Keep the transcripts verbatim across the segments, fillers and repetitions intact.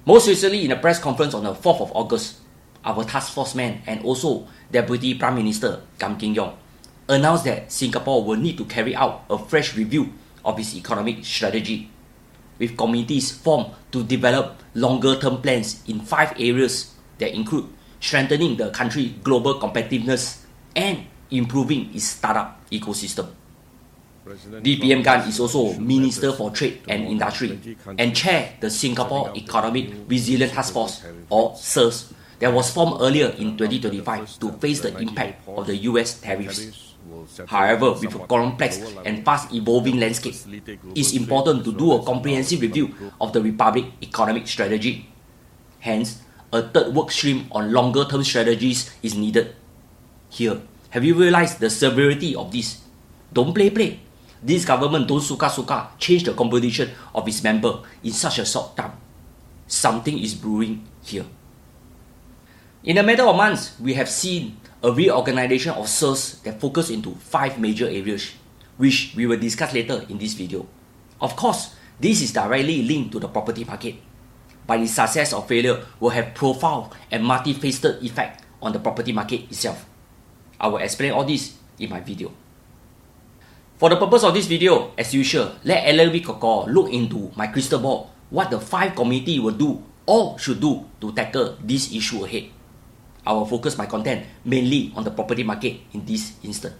Most recently, in a press conference on the fourth of August, our task force man and also Deputy Prime Minister Kam Kin Yong announced that Singapore will need to carry out a fresh review of its economic strategy, with committees formed to develop longer-term plans in five areas that include strengthening the country's global competitiveness and improving its startup ecosystem. D P M Gan is also Minister for Trade and Industry and chair the Singapore Economic Resilience Task Force, or S E R S, that was formed earlier in twenty twenty-five to face the impact of the U S tariffs. However, with a complex and fast-evolving landscape, it's important to do a comprehensive review of the Republic economic strategy. Hence, a third work stream on longer-term strategies is needed. Here, have you realized the severity of this? Don't play play. This government don't suka-suka change the composition of its member in such a short time. Something is brewing here. In a matter of months, we have seen a reorganization of S E R S that focus into five major areas, which we will discuss later in this video. Of course, this is directly linked to the property market, but its success or failure will have profound and multifaceted effect on the property market itself. I will explain all this in my video. For the purpose of this video, as usual, let Alan V. Kokor look into my crystal ball what the five committee will do or should do to tackle this issue ahead. I will focus my content mainly on the property market in this instant.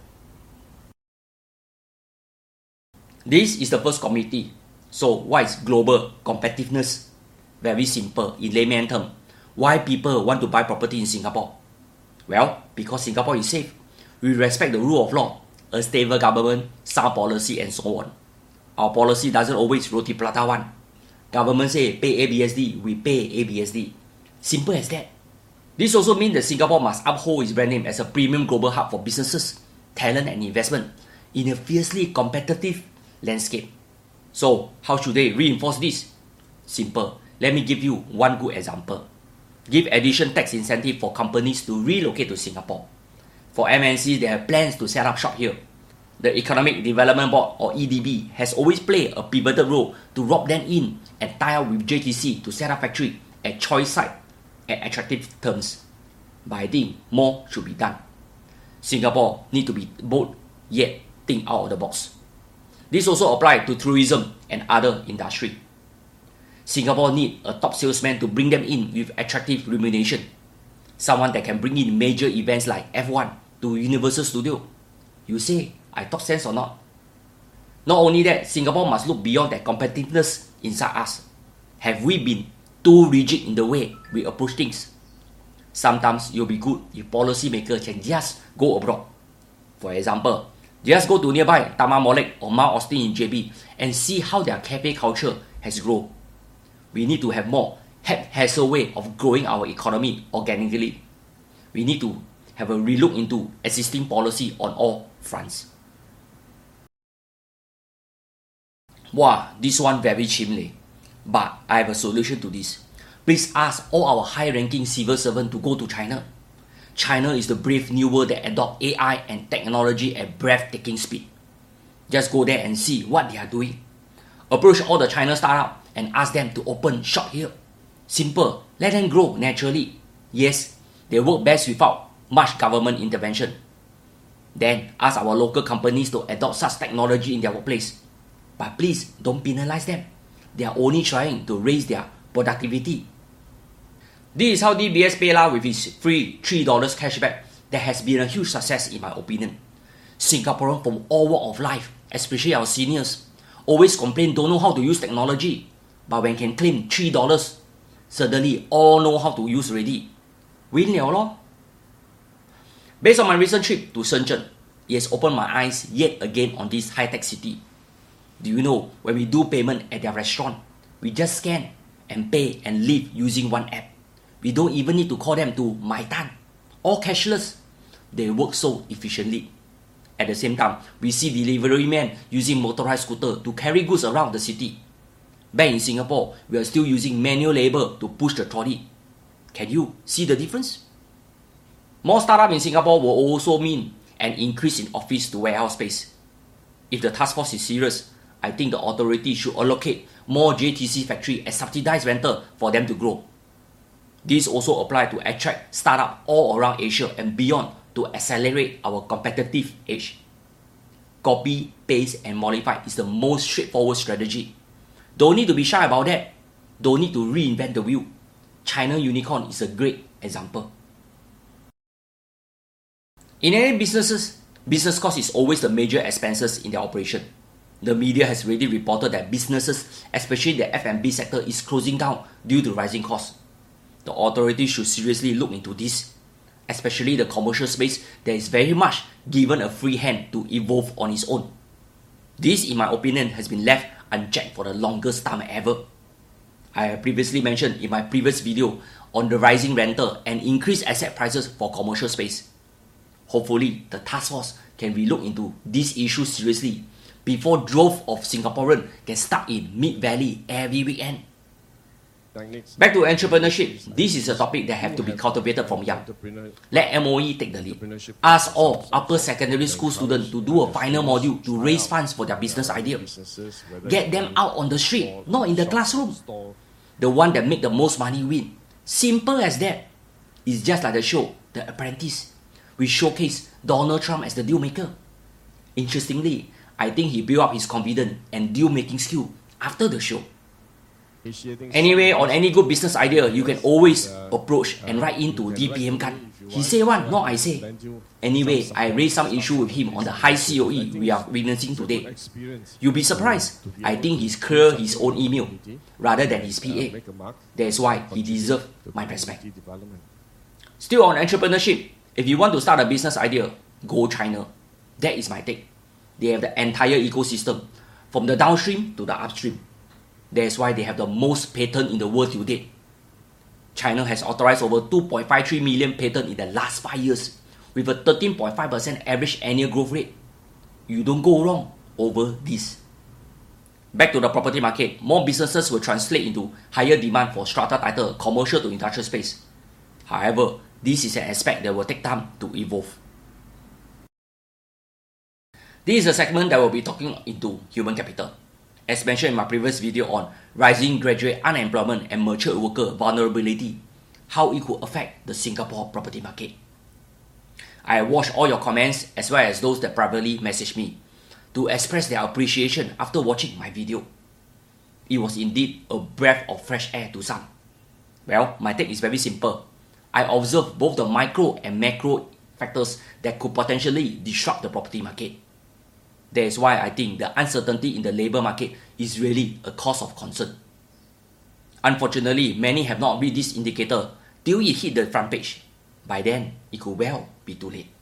This is the first committee. So what is global competitiveness? Very simple in layman terms. Why people want to buy property in Singapore? Well, because Singapore is safe. We respect the rule of law, a stable government, sound policy and so on. Our policy doesn't always roti prata one. Government say pay A B S D, we pay A B S D. Simple as that. This also means that Singapore must uphold its brand name as a premium global hub for businesses, talent and investment in a fiercely competitive landscape. So, how should they reinforce this? Simple. Let me give you one good example. Give additional tax incentive for companies to relocate to Singapore. For M N Cs, they have plans to set up shop here. The Economic Development Board, or E D B, has always played a pivotal role to rope them in and tie up with J T C to set up factory at choice site at attractive terms. But I think more should be done. Singapore need to be bold yet think out of the box. This also applies to tourism and other industry. Singapore need a top salesman to bring them in with attractive remuneration. Someone that can bring in major events like F one to Universal Studio. You say, I talk sense or not? Not only that, Singapore must look beyond that competitiveness inside us. Have we been too rigid in the way we approach things? Sometimes it will be good if policymakers can just go abroad. For example, just go to nearby Taman Molek or Mount Austin in J B and see how their cafe culture has grown. We need to have more haphazard way of growing our economy organically. We need to have a relook into existing policy on all fronts. Wow, this one very chimney. But I have a solution to this. Please ask all our high-ranking civil servants to go to China. China is the brave new world that adopt A I and technology at breathtaking speed. Just go there and see what they are doing. Approach all the China startups and ask them to open shop here. Simple, let them grow naturally. Yes, they work best without much government intervention. Then ask our local companies to adopt such technology in their workplace. But please don't penalize them. They are only trying to raise their productivity. This is how D B S PayLah with its free three dollars cashback that has been a huge success in my opinion. Singaporeans from all walks of life, especially our seniors, always complain don't know how to use technology. But when can claim three dollars, suddenly all know how to use already. Win liao lor. Based on my recent trip to Shenzhen, it has opened my eyes yet again on this high-tech city. Do you know, when we do payment at their restaurant, we just scan and pay and leave using one app. We don't even need to call them to Maitan. All cashless. They work so efficiently. At the same time, we see delivery men using motorized scooter to carry goods around the city. Back in Singapore, we are still using manual labor to push the trolley. Can you see the difference? More startups in Singapore will also mean an increase in office to warehouse space. If the task force is serious, I think the authority should allocate more J T C factory as subsidized rental for them to grow. This also applies to attract startups all around Asia and beyond to accelerate our competitive edge. Copy, paste, and modify is the most straightforward strategy. Don't need to be shy about that. Don't need to reinvent the wheel. China Unicorn is a great example. In any businesses, business cost is always the major expenses in their operation. The media has already reported that businesses, especially the F and B sector, is closing down due to rising costs. The authorities should seriously look into this, especially the commercial space that is very much given a free hand to evolve on its own. This, in my opinion, has been left unchecked for the longest time ever. I have previously mentioned in my previous video on the rising rental and increased asset prices for commercial space. Hopefully, the task force can relook into this issue seriously before droves of Singaporeans get stuck in Mid-Valley every weekend. Back to entrepreneurship, this is a topic that have to be cultivated from young. Let M O E take the lead. Ask all upper secondary school students to do a final module to raise funds for their business idea. Get them out on the street, not in the classroom. The one that make the most money win. Simple as that. It's just like the show, The Apprentice. We showcase Donald Trump as the deal maker. Interestingly, I think he built up his confidence and deal making skill after the show. Anyway, on any good business idea, you can always approach and write into D P M Kan. He say one, not I say. Anyway, I raised some issue with him on the high C O E we are witnessing today. You'll be surprised. I think he's clear his own email rather than his P A. That's why he deserves my respect. Still on entrepreneurship, if you want to start a business idea, go China. That is my take. They have the entire ecosystem, from the downstream to the upstream. That's why they have the most patent in the world to date. China has authorized over two point five three million patents in the last five years, with a thirteen point five percent average annual growth rate. You don't go wrong over this. Back to the property market, more businesses will translate into higher demand for strata title, commercial to industrial space. However, this is an aspect that will take time to evolve. This is a segment that will be talking into human capital. As mentioned in my previous video on rising graduate unemployment and mature worker vulnerability, how it could affect the Singapore property market. I watched all your comments as well as those that privately messaged me to express their appreciation after watching my video. It was indeed a breath of fresh air to some. Well, my take is very simple. I observed both the micro and macro factors that could potentially disrupt the property market. That is why I think the uncertainty in the labour market is really a cause of concern. Unfortunately, many have not read this indicator till it hit the front page. By then, it could well be too late.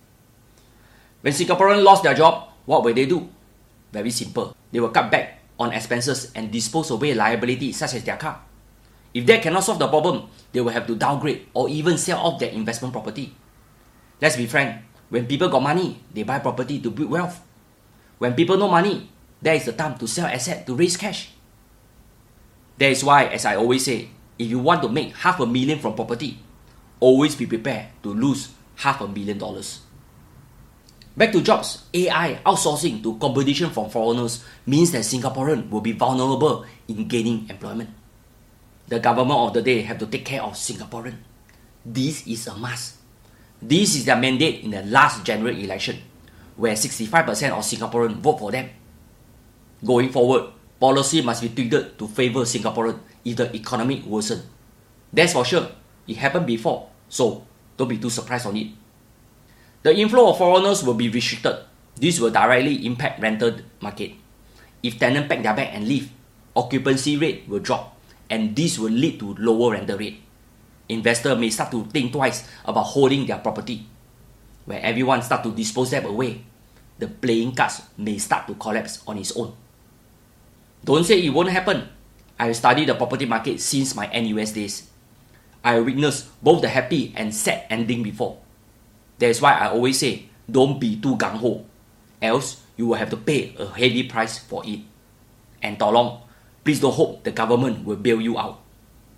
When Singaporeans lost their job, what will they do? Very simple. They will cut back on expenses and dispose away liabilities such as their car. If that cannot solve the problem, they will have to downgrade or even sell off their investment property. Let's be frank, when people got money, they buy property to build wealth. When people no money, that is the time to sell asset to raise cash. That is why, as I always say, if you want to make half a million from property, always be prepared to lose half a million dollars. Back to jobs, A I outsourcing to competition from foreigners means that Singaporeans will be vulnerable in gaining employment. The government of the day have to take care of Singaporeans. This is a must. This is their mandate in the last general election, where sixty-five percent of Singaporeans vote for them. Going forward, policy must be tweaked to favour Singaporeans if the economy worsens. That's for sure. It happened before, so don't be too surprised on it. The inflow of foreigners will be restricted. This will directly impact rental market. If tenants pack their bag and leave, occupancy rate will drop, and this will lead to lower rental rate. Investors may start to think twice about holding their property. When everyone starts to dispose them away, the playing cards may start to collapse on its own. Don't say it won't happen. I have studied the property market since my N U S days. I witnessed both the happy and sad ending before. That is why I always say, don't be too gung-ho, else you will have to pay a heavy price for it. And tolong, please don't hope the government will bail you out.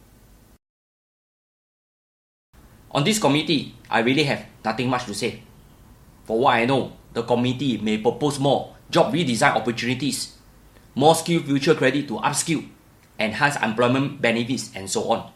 On this committee, I really have nothing much to say. For what I know, the committee may propose more job redesign opportunities. more skill future credit to upskill, enhance employment benefits, and so on.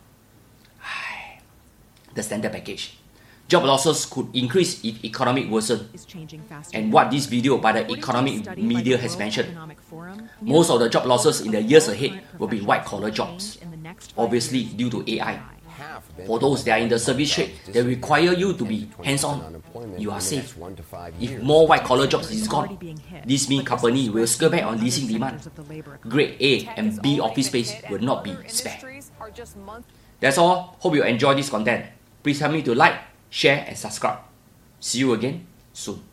The standard package. Job losses could increase if economic worsen. And what this video by the economic media has mentioned, most of the job losses in the years ahead will be white-collar jobs, obviously due to A I. For those that are in the service trade, they require you to be hands-on. You are safe. If more white-collar jobs is gone, this means company will scale back on leasing demand. Grade A and B office space will not be spared. That's all. Hope you enjoy this content. Please help me to like, share and subscribe. See you again soon.